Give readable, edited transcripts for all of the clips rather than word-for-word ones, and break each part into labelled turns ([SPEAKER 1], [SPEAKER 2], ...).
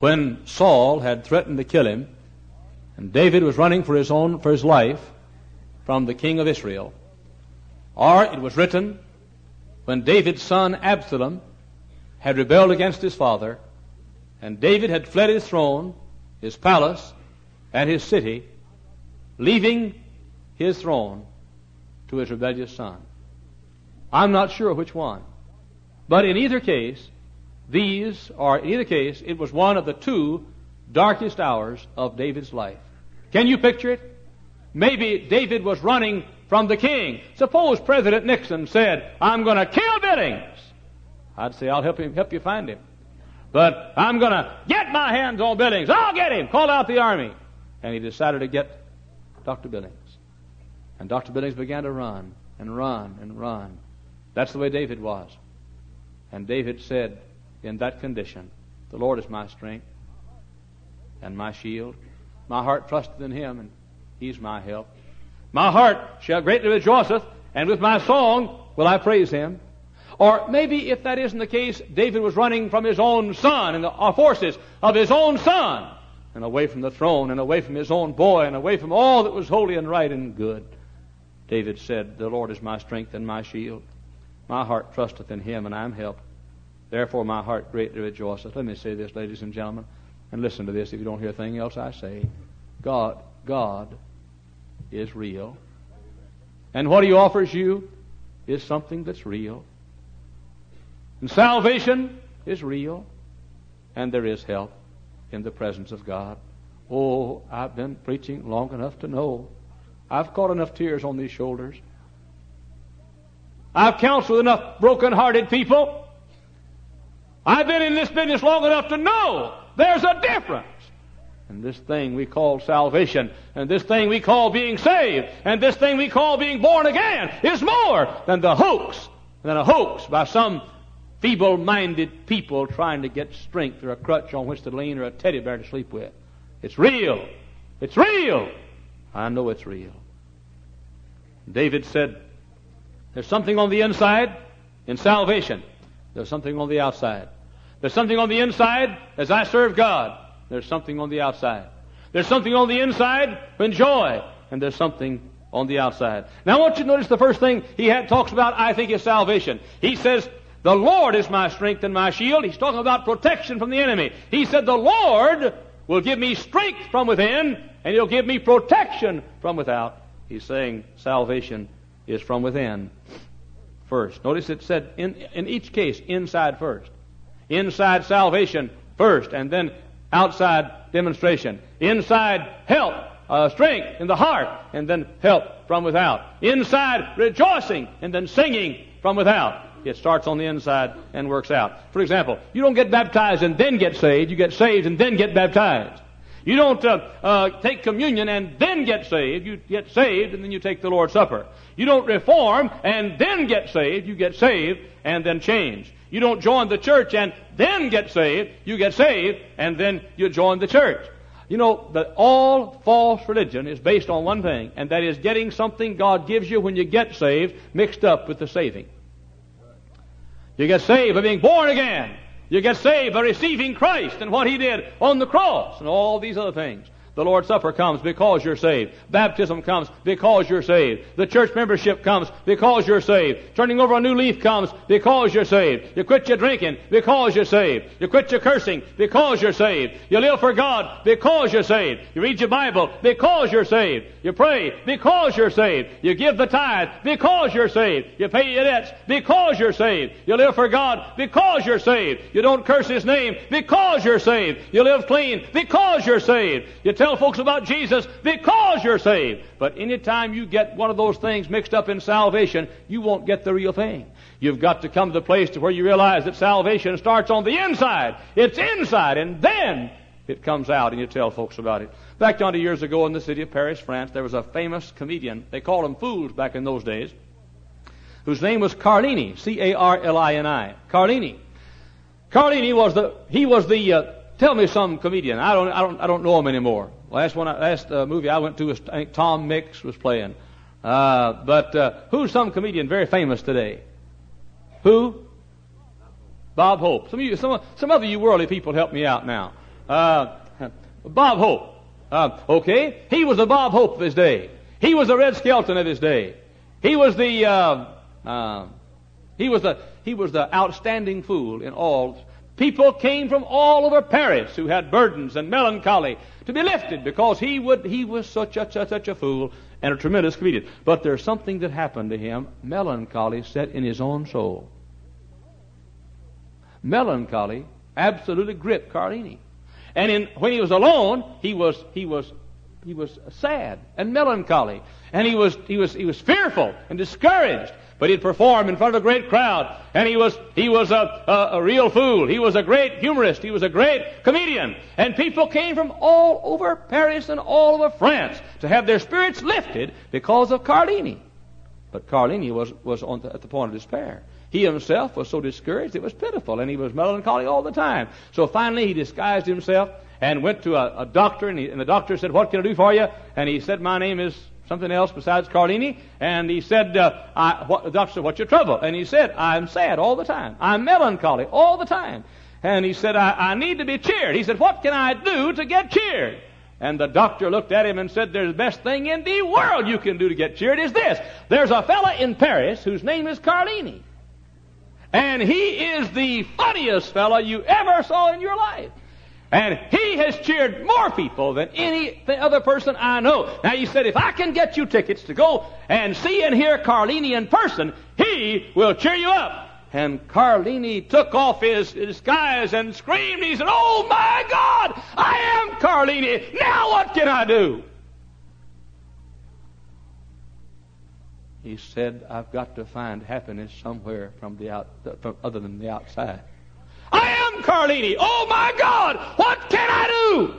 [SPEAKER 1] when Saul had threatened to kill him, and David was running for his life from the king of Israel. Or it was written when David's son Absalom had rebelled against his father, and David had fled his throne, his palace, and his city, leaving his throne to his rebellious son. I'm not sure which one. But in either case, it was one of the two darkest hours of David's life. Can you picture it? Maybe David was running from the king. Suppose President Nixon said, I'm going to kill Billings. I'd say, I'll help you find him. But I'm going to get my hands on Billings. I'll get him. Call out the army. And he decided to get Dr. Billings. And Dr. Billings began to run and run and run. That's the way David was. And David said in that condition, the Lord is my strength and my shield. My heart trusteth in him, and he's my help. My heart shall greatly rejoiceth, and with my song will I praise him. Or maybe if that isn't the case, David was running from his own son and the forces of his own son, and away from the throne, and away from his own boy, and away from all that was holy and right and good. David said, the Lord is my strength and my shield. My heart trusteth in him, and I am helped. Therefore my heart greatly rejoiceth. Let me say this, ladies and gentlemen, and listen to this if you don't hear anything else I say. God is real. And what he offers you is something that's real. And salvation is real. And there is help in the presence of God. Oh, I've been preaching long enough to know. I've caught enough tears on these shoulders. I've counseled enough broken-hearted people. I've been in this business long enough to know there's a difference. And this thing we call salvation, and this thing we call being saved, and this thing we call being born again is more than a hoax by some feeble-minded people trying to get strength or a crutch on which to lean or a teddy bear to sleep with. It's real. It's real. I know it's real. David said, there's something on the inside in salvation. There's something on the outside. There's something on the inside as I serve God. There's something on the outside. There's something on the inside when joy, and there's something on the outside. Now I want you to notice the first thing talks about, I think, is salvation. He says, the Lord is my strength and my shield. He's talking about protection from the enemy. He said, the Lord will give me strength from within, and he'll give me protection from without. He's saying salvation is from within first. Notice it said in each case, inside first. Inside salvation first, and then outside demonstration. Inside help, strength in the heart, and then help from without. Inside rejoicing, and then singing from without. It starts on the inside and works out. For example, you don't get baptized and then get saved. You get saved and then get baptized. You don't take communion and then get saved. You get saved and then you take the Lord's Supper. You don't reform and then get saved. You get saved and then change. You don't join the church and then get saved. You get saved and then you join the church. You know that all false religion is based on one thing, and that is getting something God gives you when you get saved mixed up with the saving. You get saved by being born again. You get saved by receiving Christ and what He did on the cross and all these other things. The Lord's Supper comes because you're saved. Baptism comes because you're saved. The church membership comes because you're saved. Turning over a new leaf comes because you're saved. You quit your drinking because you're saved. You quit your cursing because you're saved. You live for God because you're saved. You read your Bible because you're saved. You pray because you're saved. You give the tithe because you're saved. You pay your debts because you're saved. You live for God because you're saved. You don't curse His name because you're saved. You live clean because you're saved. You tell folks about Jesus because you're saved. But anytime you get one of those things mixed up in salvation, you won't get the real thing. You've got to come to the place to where you realize that salvation starts on the inside. It's inside, and then it comes out, and you tell folks about it. Back 20 years ago in the city of Paris, France, there was a famous comedian. They called them fools back in those days, whose name was Carlini, C-A-R-L-I-N-I. Carlini. Carlini was the tell me some comedian. I don't know him anymore. Last movie I went to was, I think Tom Mix was playing. But who's some comedian very famous today? Who? Bob Hope. Some of you worldly people help me out now. Bob Hope. Okay? He was the Bob Hope of his day. He was the Red Skelton of his day. He was the outstanding fool in all. People came from all over Paris who had burdens and melancholy to be lifted because he was such a fool and a tremendous comedian. But there's something that happened to him. Melancholy set in his own soul. Melancholy absolutely gripped Carlini. And when he was alone, he was sad and melancholy, and he was fearful and discouraged. But he'd perform in front of a great crowd, and he was a real fool. He was a great humorist. He was a great comedian, and people came from all over Paris and all over France to have their spirits lifted because of Carlini. But Carlini was at the point of despair. He himself was so discouraged it was pitiful, and he was melancholy all the time. So finally he disguised himself and went to a doctor, and the doctor said, "What can I do for you?" And he said, "My name is something else besides Carlini." And he said, the doctor said, "What's your trouble?" And he said, "I'm sad all the time. I'm melancholy all the time." And he said, I need to be cheered. He said, "What can I do to get cheered?" And the doctor looked at him and said, "There's the best thing in the world you can do to get cheered is this. There's a fella in Paris whose name is Carlini. And he is the funniest fella you ever saw in your life. And he has cheered more people than any other person I know. Now," he said, "if I can get you tickets to go and see and hear Carlini in person, he will cheer you up." And Carlini took off his disguise and screamed. He said, "Oh my God, I am Carlini. Now what can I do?" He said, "I've got to find happiness somewhere from other than the outside. I am Carlini. Oh my God, what can I do?"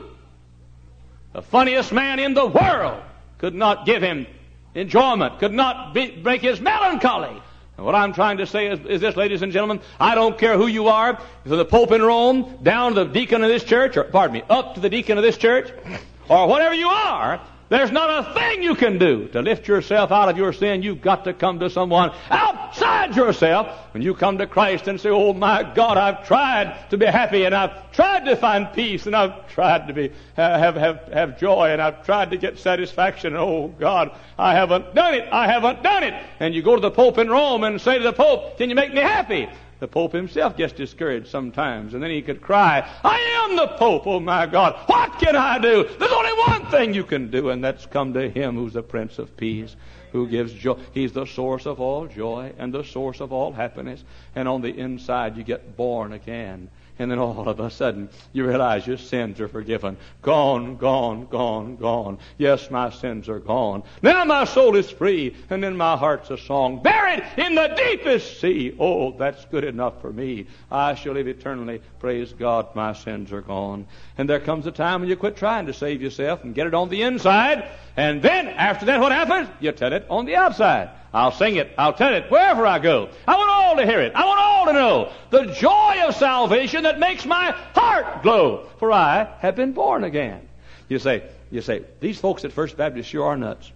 [SPEAKER 1] The funniest man in the world could not give him enjoyment, could not break his melancholy. And what I'm trying to say is this, ladies and gentlemen, I don't care who you are, from the Pope in Rome, down to the deacon of this church, up to the deacon of this church, or whatever you are, there's not a thing you can do to lift yourself out of your sin. You've got to come to someone outside yourself. When you come to Christ and say, "Oh my God, I've tried to be happy, and I've tried to find peace, and I've tried to have joy, and I've tried to get satisfaction. And oh God, I haven't done it. I haven't done it." And you go to the Pope in Rome and say to the Pope, "Can you make me happy?" The Pope himself gets discouraged sometimes, and then he could cry, "I am the Pope, oh my God, what can I do?" There's only one thing you can do, and that's come to Him who's the Prince of Peace, who gives joy. He's the source of all joy and the source of all happiness. And on the inside you get born again. And then all of a sudden you realize your sins are forgiven. Gone, gone, gone, gone. Yes, my sins are gone. Now my soul is free, and then my heart's a song. Buried in the deepest sea. Oh, that's good enough for me. I shall live eternally. Praise God, my sins are gone. And there comes a time when you quit trying to save yourself and get it on the inside. And then, after that, what happens? You tell it on the outside. I'll sing it. I'll tell it wherever I go. I want all to hear it. I want all to know the joy of salvation that makes my heart glow, for I have been born again. You say, these folks at First Baptist sure are nuts.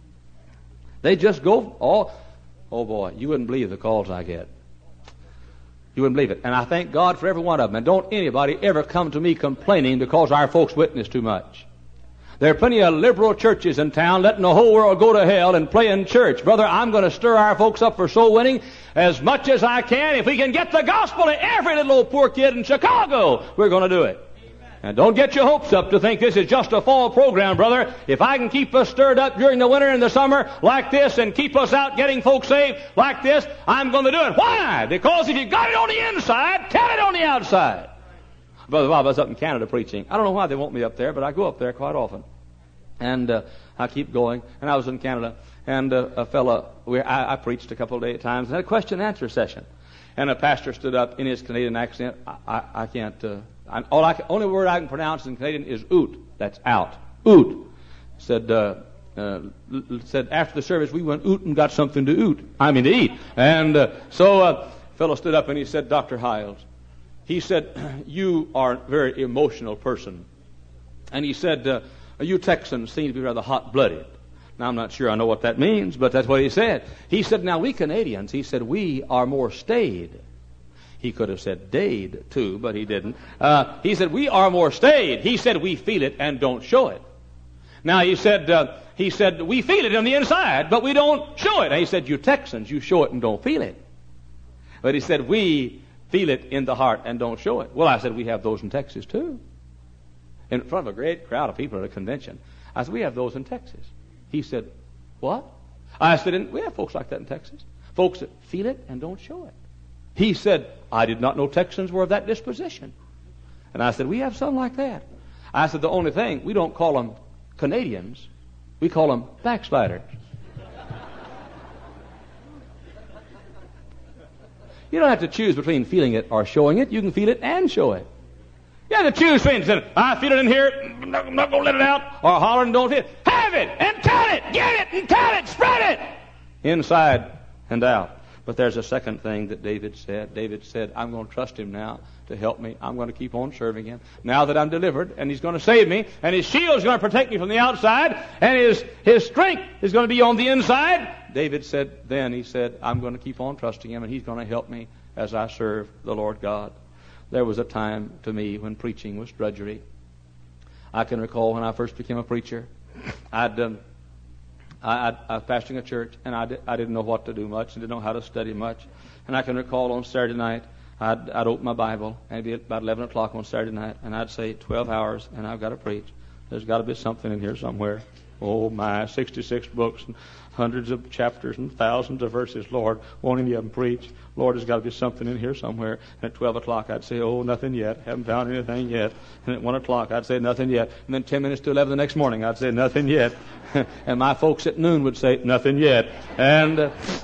[SPEAKER 1] They just go, oh boy, you wouldn't believe the calls I get. You wouldn't believe it. And I thank God for every one of them. And don't anybody ever come to me complaining because our folks witness too much. There are plenty of liberal churches in town letting the whole world go to hell and playing church. Brother, I'm going to stir our folks up for soul winning as much as I can. If we can get the gospel to every little old poor kid in Chicago, we're going to do it. Amen. And don't get your hopes up to think this is just a fall program, brother. If I can keep us stirred up during the winter and the summer like this and keep us out getting folks saved like this, I'm going to do it. Why? Because if you got it on the inside, tell it on the outside. Brother Bob, I was up in Canada preaching. I don't know why they want me up there, but I go up there quite often. And I keep going. And I was in Canada, and a fellow, I preached a couple of times, and had a question and answer session. And a pastor stood up in his Canadian accent. I can't, only word I can pronounce in Canadian is oot. That's out. Oot. Said after the service, we went oot and got something to eat. And so a fellow stood up and he said, "Dr. Hiles," he said, "you are a very emotional person." And he said, "You Texans seem to be rather hot-blooded." Now, I'm not sure I know what that means, but that's what he said. He said, "Now, we Canadians," he said, "we are more staid." He could have said dayed too, but he didn't. He said, we are more stayed. He said, we feel it and don't show it. Now, he said, we feel it on the inside, but we don't show it. And he said, you Texans, you show it and don't feel it. But he said, we feel it in the heart and don't show it. Well, I said, we have those in Texas too. In front of a great crowd of people at a convention. I said, we have those in Texas. He said, what? I said, we have folks like that in Texas. Folks that feel it and don't show it. He said, I did not know Texans were of that disposition. And I said, we have some like that. I said, the only thing, we don't call them Canadians. We call them backsliders. You don't have to choose between feeling it or showing it. You can feel it and show it. You have to choose between saying, I feel it in here, I'm not going to let it out, or holler and don't feel it. Have it and tell it. Get it and tell it. Spread it. Inside and out. But there's a second thing that David said. David said, I'm going to trust him now to help me. I'm going to keep on serving him. Now that I'm delivered, and he's going to save me, and his shield is going to protect me from the outside, and his strength is going to be on the inside. David said, he said, I'm going to keep on trusting him, and he's going to help me as I serve the Lord God. There was a time to me when preaching was drudgery. I can recall when I first became a preacher, I was pastoring a church, and I didn't know what to do much and didn't know how to study much. And I can recall on Saturday night, I'd open my Bible, and it'd be about 11 o'clock on Saturday night, and I'd say 12 hours, and I've got to preach. There's got to be something in here somewhere. Oh, my, 66 books and hundreds of chapters and thousands of verses. Lord, won't any of them preach? Lord, there's got to be something in here somewhere. And at 12 o'clock, I'd say, oh, nothing yet. Haven't found anything yet. And at 1 o'clock, I'd say, nothing yet. And then 10 minutes to 11 the next morning, I'd say, nothing yet. And my folks at noon would say, nothing yet. And,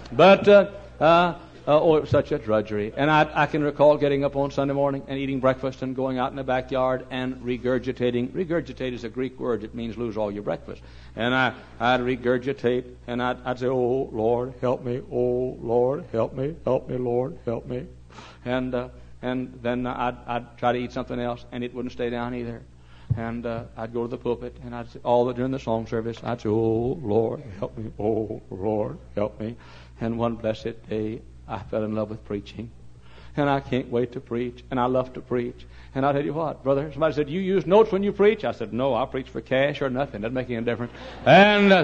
[SPEAKER 1] it was such a drudgery. And I can recall getting up on Sunday morning and eating breakfast and going out in the backyard and regurgitating. Regurgitate is a Greek word. It means lose all your breakfast. And I'd regurgitate, and I'd say, oh, Lord, help me. Oh, Lord, help me. Help me, Lord, help me. And then I'd try to eat something else, and it wouldn't stay down either. And I'd go to the pulpit, and I'd say, during the song service, I'd say, oh, Lord, help me. Oh, Lord, help me. And one blessed day, I fell in love with preaching. And I can't wait to preach. And I love to preach. And I'll tell you what, brother, somebody said, you use notes when you preach? I said, no, I preach for cash or nothing. Doesn't make any difference. And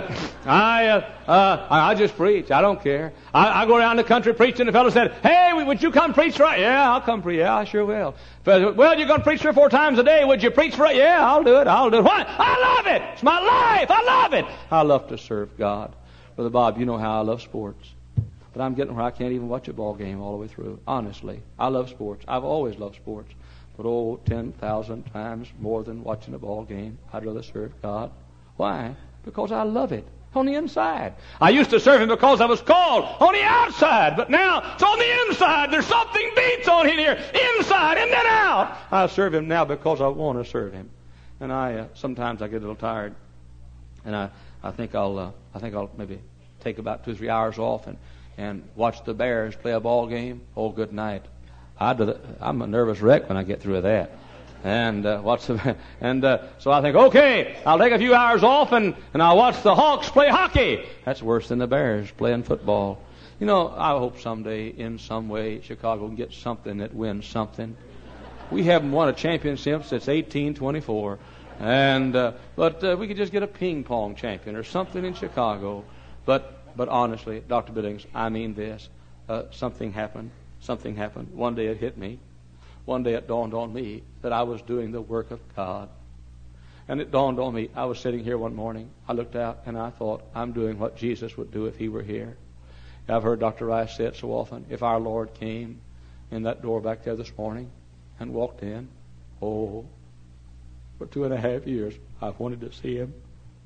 [SPEAKER 1] I just preach. I don't care. I go around the country preaching. The fellow said, hey, would you come preach for us? Yeah, I'll come preach. Yeah, I sure will. Well, you're going to preach 3 or 4 times a day. Would you preach for us? Yeah, I'll do it. Why? I love it. It's my life. I love it. I love to serve God. Brother Bob, you know how I love sports. But I'm getting where I can't even watch a ball game all the way through. Honestly, I love sports. I've always loved sports. But 10,000 times more than watching a ball game, I'd rather serve God. Why? Because I love it on the inside. I used to serve Him because I was called on the outside. But now it's on the inside. There's something beats on in here, inside and then out. I serve Him now because I want to serve Him. And sometimes I get a little tired, and I think I'll maybe take about 2 or 3 hours off and watch the Bears play a ball game. Oh, good night. I'm a nervous wreck when I get through with that. And so I think, okay, I'll take a few hours off and I'll watch the Hawks play hockey. That's worse than the Bears playing football. You know, I hope someday, in some way, Chicago can get something that wins something. We haven't won a championship since 1824. But we could just get a ping pong champion or something in Chicago. But honestly, Dr. Billings, I mean this. Something happened. Something happened. One day it hit me. One day it dawned on me that I was doing the work of God. And it dawned on me. I was sitting here one morning. I looked out and I thought, I'm doing what Jesus would do if He were here. I've heard Dr. Rice say it so often. If our Lord came in that door back there this morning and walked in, for 2.5 years, I've wanted to see Him.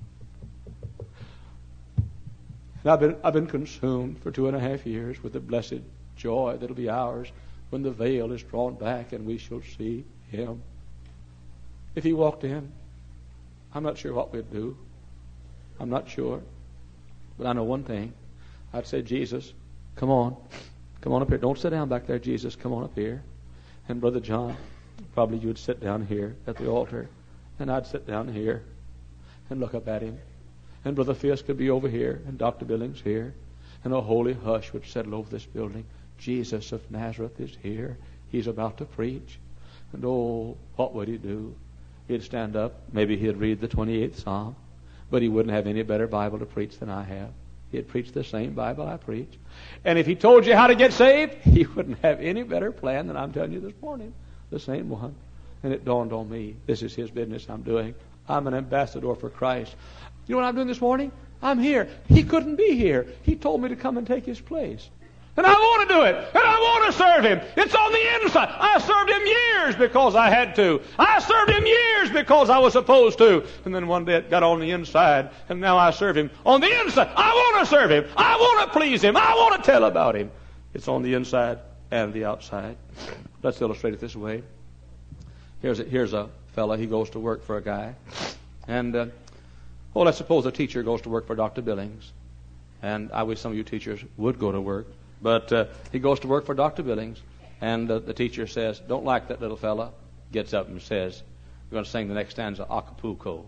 [SPEAKER 1] And I've been consumed for 2.5 years with the blessed joy that'll be ours when the veil is drawn back and we shall see Him. If He walked in, I'm not sure what we'd do. I'm not sure. But I know one thing. I'd say, Jesus, come on up here. Don't sit down back there, Jesus. Come on up here. And Brother John, probably you would sit down here at the altar, and I'd sit down here and look up at Him. And Brother Fisk could be over here, and Dr. Billings here, and a holy hush would settle over this building. Jesus of Nazareth is here. He's about to preach. And oh, what would he do? He'd stand up. Maybe he'd read the 28th Psalm. But he wouldn't have any better Bible to preach than I have. He'd preach the same Bible I preach. And if he told you how to get saved, he wouldn't have any better plan than I'm telling you this morning. The same one. And it dawned on me, this is his business I'm doing. I'm an ambassador for Christ. You know what I'm doing this morning? I'm here. He couldn't be here. He told me to come and take his place. And I want to do it. And I want to serve him. It's on the inside. I served him years because I had to. I served him years because I was supposed to. And then one day it got on the inside. And now I serve him on the inside. I want to serve him. I want to please him. I want to tell about him. It's on the inside and the outside. Let's illustrate it this way. Here's a fella. He goes to work for a guy. And, let's suppose a teacher goes to work for Dr. Billings. And I wish some of you teachers would go to work. But he goes to work for Dr. Billings, and the teacher says, don't like that little fella. Gets up and says, we're going to sing the next stanza, Acapulco.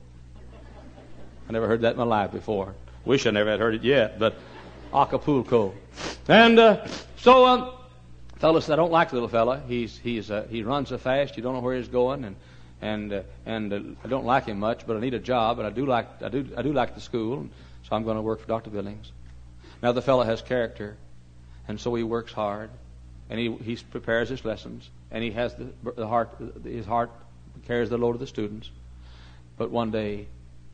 [SPEAKER 1] I never heard that in my life before. Wish I never had heard it yet, but Acapulco. And so fella said, I don't like the little fella. He runs so fast, you don't know where he's going, and I don't like him much, but I need a job, and I do like the school, and so I'm going to work for Dr. Billings. Now the fella has character. And so he works hard, and he prepares his lessons, and he has his heart carries the load of the students. But one day,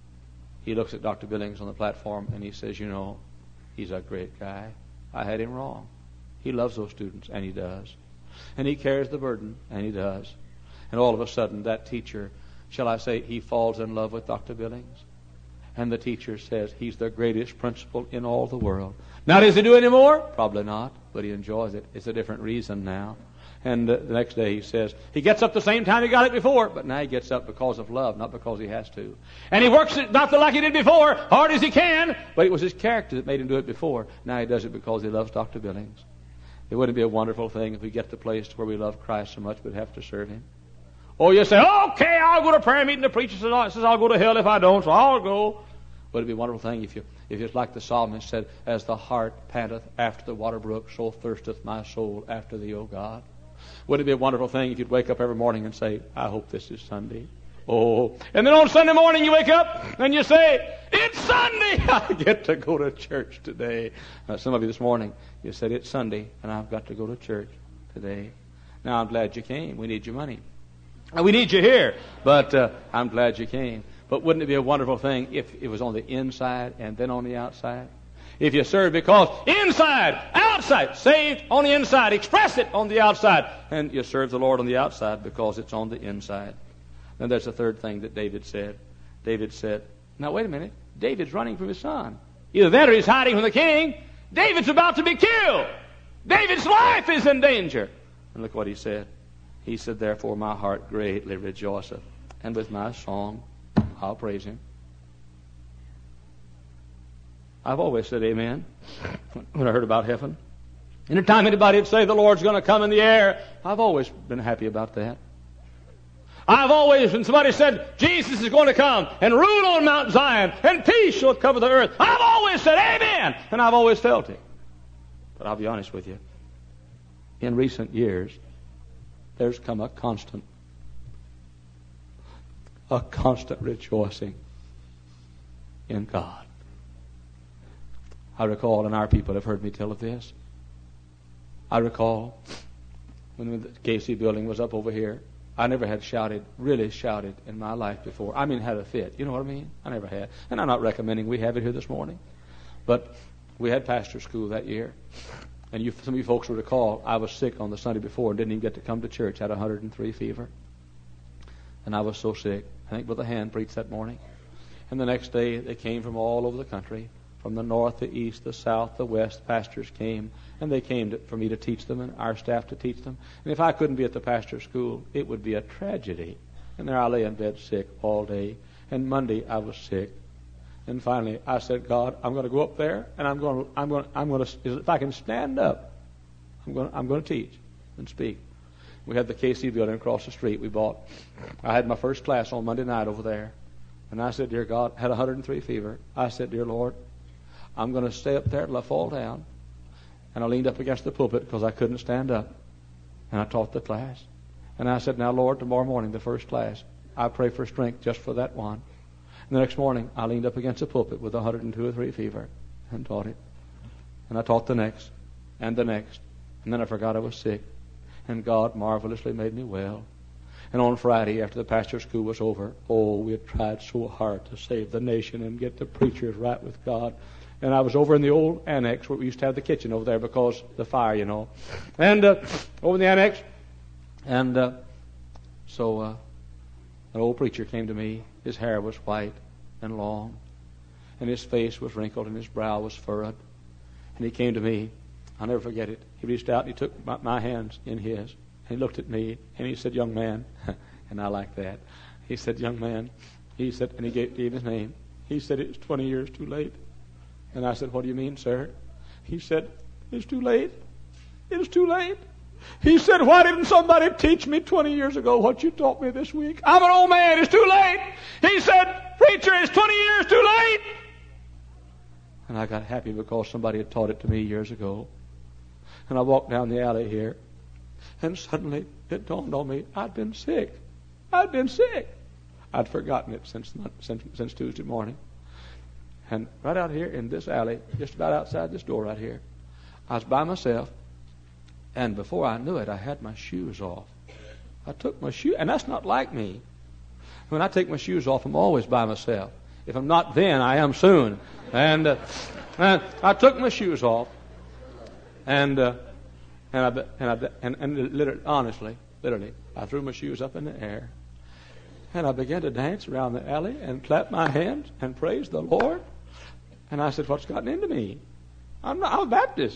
[SPEAKER 1] he looks at Dr. Billings on the platform, and he says, he's a great guy. I had him wrong. He loves those students, and he does. And he carries the burden, and he does. And all of a sudden, that teacher, shall I say, he falls in love with Dr. Billings. And the teacher says, he's the greatest principal in all the world. Now, does he do any more? Probably not, but he enjoys it. It's a different reason now. And the next day he says, he gets up the same time he got it before, but now he gets up because of love, not because he has to. And he works it not like he did before, hard as he can, but it was his character that made him do it before. Now he does it because he loves Dr. Billings. It wouldn't be a wonderful thing if we get to the place where we love Christ so much we'd have to serve him. Or you say, okay, I'll go to prayer meeting. The preacher says I'll go to hell if I don't, so I'll go. But it'd be a wonderful thing if it's like the psalmist said, as the hart panteth after the water brook, so thirsteth my soul after thee, O God. Wouldn't it be a wonderful thing if you'd wake up every morning and say, I hope this is Sunday. Oh, and then on Sunday morning you wake up and you say, it's Sunday. I get to go to church today. Some of you this morning, you said, it's Sunday and I've got to go to church today. Now I'm glad you came. We need your money. We need you here, but I'm glad you came. But wouldn't it be a wonderful thing if it was on the inside and then on the outside? If you serve because inside, outside, saved on the inside, express it on the outside, and you serve the Lord on the outside because it's on the inside. Then there's a third thing that David said. David said, now wait a minute, David's running from his son. Either that or he's hiding from the king. David's about to be killed. David's life is in danger. And look what he said. He said, therefore my heart greatly rejoiceth, and with my song I'll praise him. I've always said amen when I heard about heaven. Anytime anybody would say the Lord's going to come in the air, I've always been happy about that. I've always, when somebody said Jesus is going to come and rule on Mount Zion and peace shall cover the earth, I've always said amen, and I've always felt it. But I'll be honest with you. In recent years, there's come a constant rejoicing in God. I recall, and our people have heard me tell of this, I recall when the KC building was up over here, I never had really shouted in my life before. I mean, had a fit. You know what I mean? I never had. And I'm not recommending we have it here this morning. But we had pastor school that year. And some of you folks will recall, I was sick on the Sunday before and didn't even get to come to church. Had 103 fever. And I was so sick. I think Brother Hand preached that morning. And the next day, they came from all over the country. From the north, the east, the south, the west, pastors came. And they came for me to teach them and our staff to teach them. And if I couldn't be at the pastor's school, it would be a tragedy. And there I lay in bed sick all day. And Monday, I was sick. And finally, I said, God, I'm going to go up there, and I'm going to, if I can stand up, I'm going to teach and speak. We had the KC building across the street. I had my first class on Monday night over there. And I said, dear God, had 103 fever. I said, dear Lord, I'm going to stay up there till I fall down. And I leaned up against the pulpit because I couldn't stand up. And I taught the class. And I said, now, Lord, tomorrow morning, the first class, I pray for strength just for that one. And the next morning, I leaned up against the pulpit with 102 or 3 fever and taught it. And I taught the next and the next. And then I forgot I was sick. And God marvelously made me well. And on Friday, after the pastor's school was over, we had tried so hard to save the nation and get the preachers right with God. And I was over in the old annex where we used to have the kitchen over there because the fire, you know. And over in the annex. And so an old preacher came to me. His hair was white and long. And his face was wrinkled and his brow was furrowed. And he came to me. I'll never forget it. He reached out and he took my hands in his. He looked at me and he said, young man, and I like that. He said, young man, he said, and he gave his name. He said, it's 20 years too late. And I said, what do you mean, sir? He said, it's too late. It's too late. He said, why didn't somebody teach me 20 years ago what you taught me this week? I'm an old man. It's too late. He said, preacher, it's 20 years too late. And I got happy because somebody had taught it to me years ago. And I walked down the alley here. And suddenly it dawned on me, I'd been sick. I'd been sick. I'd forgotten it since Tuesday morning. And right out here in this alley, just about outside this door right here, I was by myself. And before I knew it, I had my shoes off. I took my shoes, and that's not like me. When I take my shoes off, I'm always by myself. If I'm not then, I am soon. And I took my shoes off. And literally, honestly, I threw my shoes up in the air, and I began to dance around the alley and clap my hands and praise the Lord. And I said, "What's gotten into me? I'm a Baptist.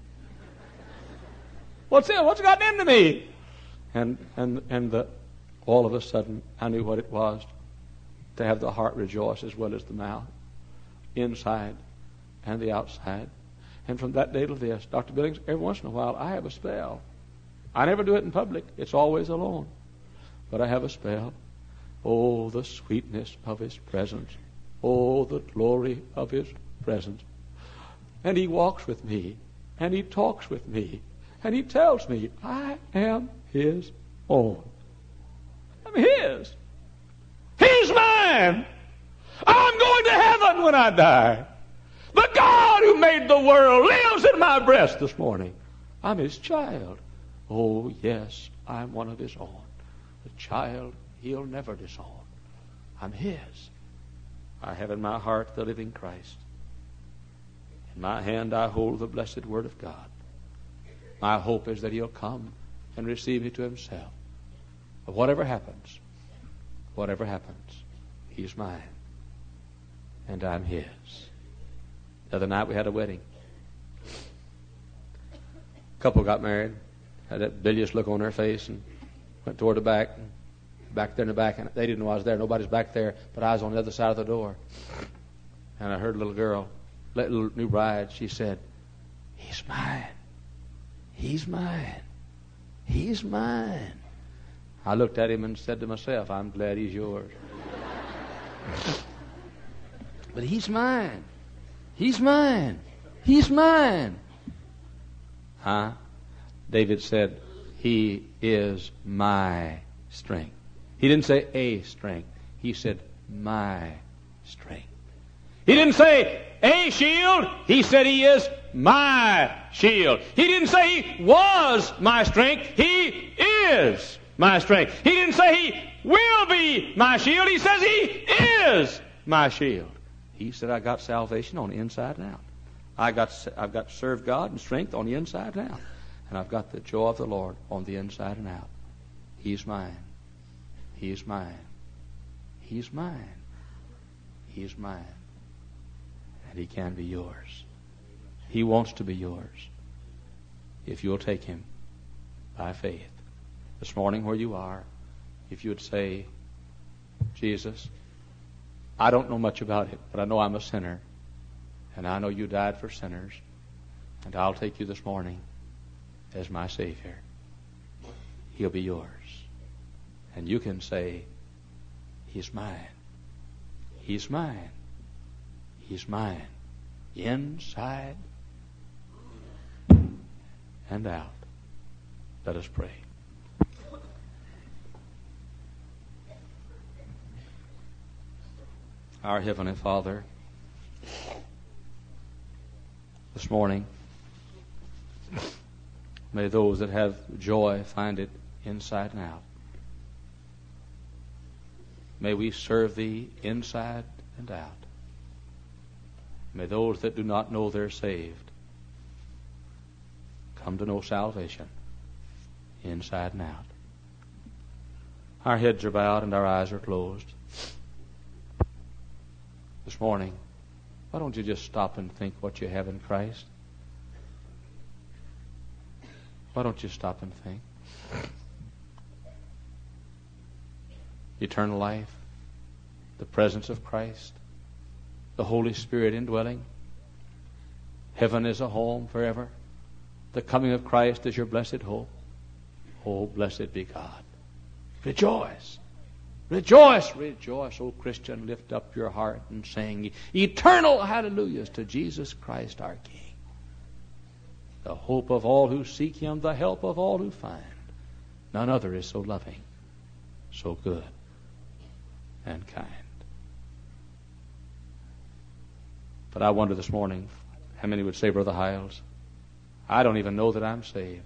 [SPEAKER 1] What's gotten into me?" And all of a sudden, I knew what it was to have the heart rejoice as well as the mouth, inside and the outside. And from that day to this, Dr. Billings, every once in a while, I have a spell. I never do it in public. It's always alone. But I have a spell. Oh, the sweetness of His presence. Oh, the glory of His presence. And He walks with me. And He talks with me. And He tells me, I am His own. I'm His. He's mine. I'm going to heaven when I die. The God who made the world lives in my breast this morning. I'm His child. Oh, yes, I'm one of His own. The child He'll never disown. I'm His. I have in my heart the living Christ. In my hand I hold the blessed Word of God. My hope is that He'll come and receive me to Himself. But whatever happens, He's mine. And I'm His. The other night we had a wedding. A couple got married, had that bilious look on their face, and went toward the back. Back there in the back, and they didn't know I was there. Nobody's back there, but I was on the other side of the door. And I heard a little girl, little new bride, she said, He's mine. He's mine. He's mine. I looked at him and said to myself, I'm glad he's yours. But he's mine. He's mine. He's mine. Huh? David said, He is my strength. He didn't say a strength. He said, my strength. He didn't say a shield. He said He is my shield. He didn't say He was my strength. He is my strength. He didn't say He will be my shield. He says He is my shield. He said, I got salvation on the inside and out. I've got to serve God and strength on the inside and out. And I've got the joy of the Lord on the inside and out. He's mine. He's mine. He's mine. He's mine. And He can be yours. He wants to be yours if you'll take Him by faith. This morning where you are, if you would say, Jesus, I don't know much about it, but I know I'm a sinner. And I know You died for sinners. And I'll take You this morning as my Savior. He'll be yours. And you can say, He's mine. He's mine. He's mine. Inside and out. Let us pray. Our Heavenly Father, this morning, may those that have joy find it inside and out. May we serve Thee inside and out. May those that do not know they're saved come to know salvation inside and out. Our heads are bowed and our eyes are closed. This morning, why don't you just stop and think what you have in Christ? Why don't you stop and think? Eternal life, the presence of Christ, the Holy Spirit indwelling. Heaven is a home forever. The coming of Christ is your blessed hope. Oh, blessed be God. Rejoice. Rejoice, rejoice, O Christian. Lift up your heart and sing eternal hallelujahs to Jesus Christ our King. The hope of all who seek Him, the help of all who find. None other is so loving, so good, and kind. But I wonder this morning, how many would say, Brother Hiles, I don't even know that I'm saved.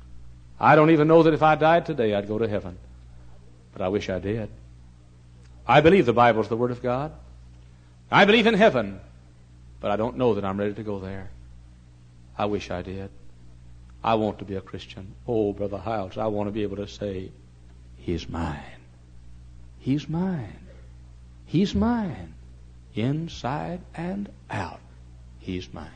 [SPEAKER 1] I don't even know that if I died today I'd go to heaven. But I wish I did. I believe the Bible's the Word of God. I believe in heaven, but I don't know that I'm ready to go there. I wish I did. I want to be a Christian. Oh, Brother Hiles, I want to be able to say, He's mine. He's mine. He's mine. Inside and out. He's mine.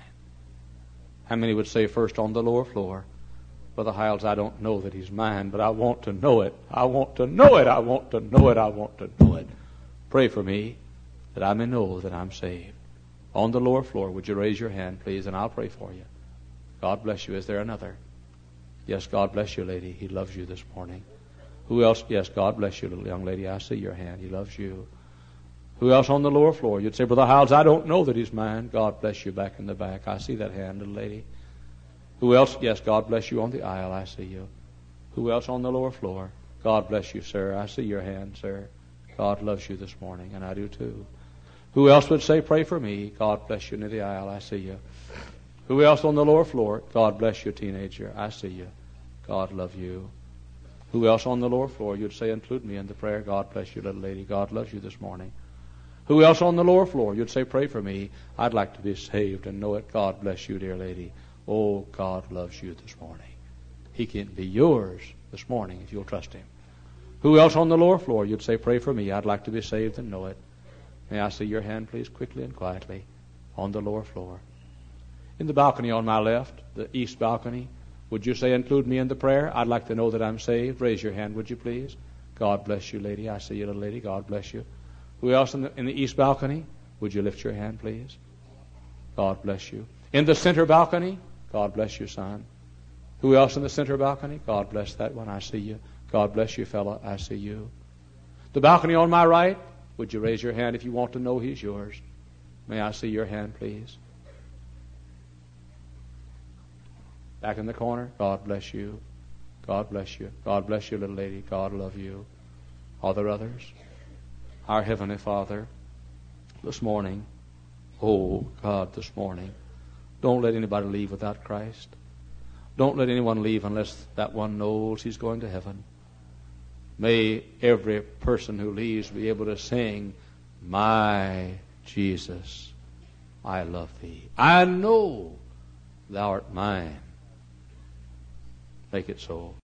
[SPEAKER 1] How many would say first on the lower floor, Brother Hiles, I don't know that He's mine, but I want to know it. I want to know it. I want to know it. I want to know it. Pray for me that I may know that I'm saved. On the lower floor, would you raise your hand, please, and I'll pray for you. God bless you. Is there another? Yes, God bless you, lady. He loves you this morning. Who else? Yes, God bless you, little young lady. I see your hand. He loves you. Who else on the lower floor? You'd say, Brother Hiles, I don't know that He's mine. God bless you back in the back. I see that hand, little lady. Who else? Yes, God bless you on the aisle. I see you. Who else on the lower floor? God bless you, sir. I see your hand, sir. God loves you this morning, and I do too. Who else would say, pray for me? God bless you near the aisle. I see you. Who else on the lower floor? God bless you, teenager. I see you. God love you. Who else on the lower floor? You'd say, include me in the prayer. God bless you, little lady. God loves you this morning. Who else on the lower floor? You'd say, pray for me. I'd like to be saved and know it. God bless you, dear lady. Oh, God loves you this morning. He can be yours this morning if you'll trust Him. Who else on the lower floor? You'd say, pray for me. I'd like to be saved and know it. May I see your hand, please, quickly and quietly, on the lower floor. In the balcony on my left, the east balcony, would you say, include me in the prayer? I'd like to know that I'm saved. Raise your hand, would you please? God bless you, lady. I see you, little lady. God bless you. Who else in the east balcony? Would you lift your hand, please? God bless you. In the center balcony? God bless you, son. Who else in the center balcony? God bless that one. I see you. God bless you, fella. I see you. The balcony on my right? Would you raise your hand if you want to know He's yours? May I see your hand, please? Back in the corner? God bless you. God bless you. God bless you, little lady. God love you. Are there others? Our Heavenly Father, this morning, oh God, this morning, don't let anybody leave without Christ. Don't let anyone leave unless that one knows he's going to heaven. May every person who leaves be able to sing, my Jesus, I love Thee. I know Thou art mine. Make it so.